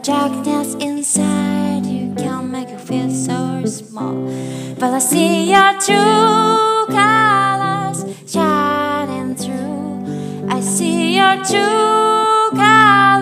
darkness inside you can make you feel so small. But I see your true colors shining through. I see your true colors.